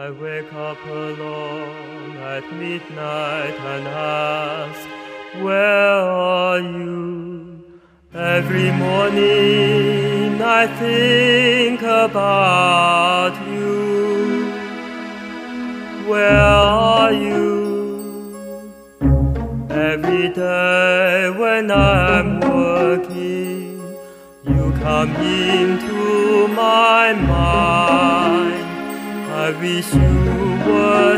I wake up alone at midnight and ask, where are you? Every morning I think about you. Where are you? Every day when I'm working, you come into my mind. I wish you were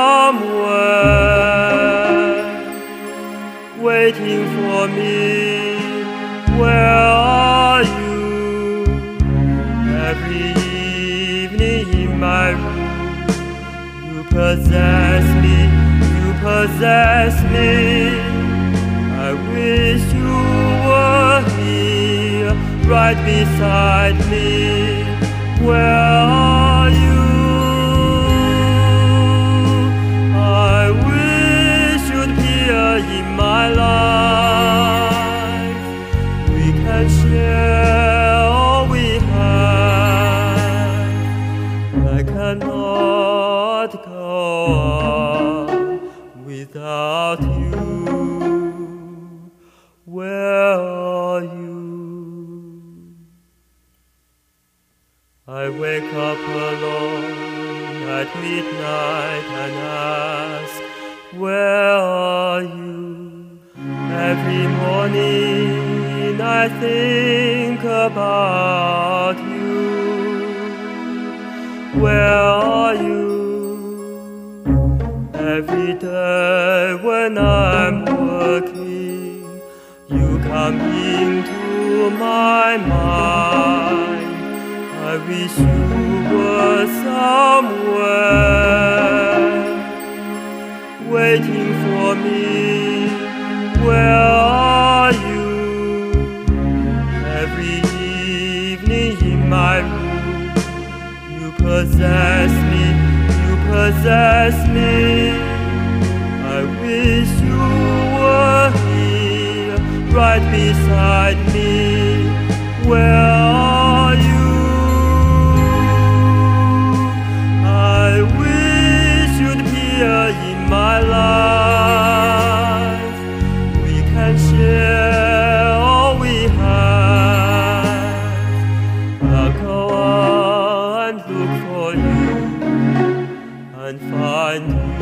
somewhere waiting for me. Where are you? Every evening in my room, you possess me, you possess me. I wish you were here, right beside me. Where are you? I wish you'd appear in my life. We can share all we have. I cannot go on without you. Where are you? I wake up alone at midnight and ask, where are you? Every morning I think about you. Where are you? Every day when I'm working, you come into my mind. I wish you were somewhere waiting for me. Where are you? Every evening in my room, you possess me, you possess me. I wish you were here, right beside me. Where are you? I wish you'd appear in my life. We can share all we have. I'll go on and look for you and find you.